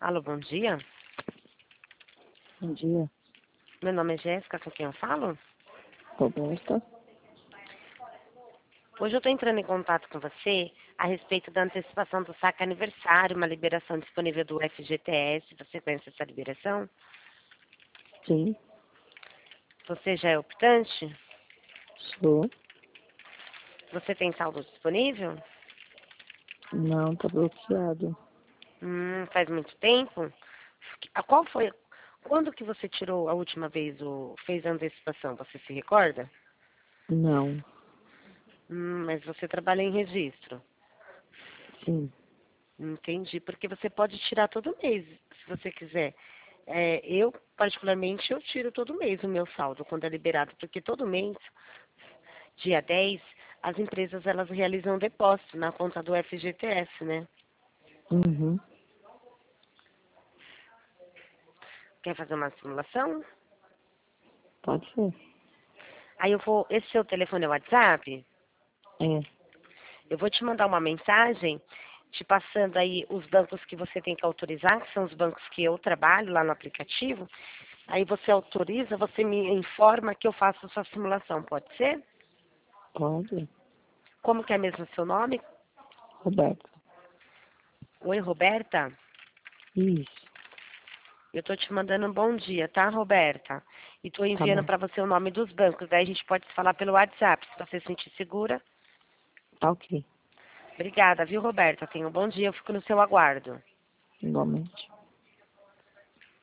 Alô, bom dia. Bom dia, Meu nome é Jéssica, com quem eu falo? Roberta. Hoje eu estou entrando em contato com você a respeito da antecipação do saque aniversário, uma liberação disponível do FGTS. Você conhece essa liberação? Sim, Você já é optante? sou. Você tem saldo disponível? Não, tá bloqueado. Faz muito tempo? Qual foi? Quando que você tirou a última vez fez a antecipação? Você se recorda? Não, Mas você trabalha em registro. sim. Entendi, porque você pode tirar todo mês, se você quiser. Eu, particularmente, eu tiro todo mês o meu saldo quando é liberado, porque todo mês, dia 10, as empresas elas realizam depósito na conta do FGTS, né? Uhum. Quer fazer uma simulação? Pode ser. Aí esse seu telefone é o WhatsApp? É, Eu vou te mandar uma mensagem te passando aí os bancos que você tem que autorizar, que são os bancos que eu trabalho lá no aplicativo. Aí você autoriza, você me informa que eu faço a sua simulação, pode ser? pode. Como que é mesmo o seu nome? Roberta. Oi, Roberta. Isso, Eu tô te mandando um bom dia, tá, Roberta? E tô tá enviando bom. para você o nome dos bancos. Daí a gente pode se falar pelo WhatsApp, se você se sentir segura. Tá ok. Obrigada, viu, Roberta? Tenha um bom dia, eu fico no seu aguardo. Igualmente.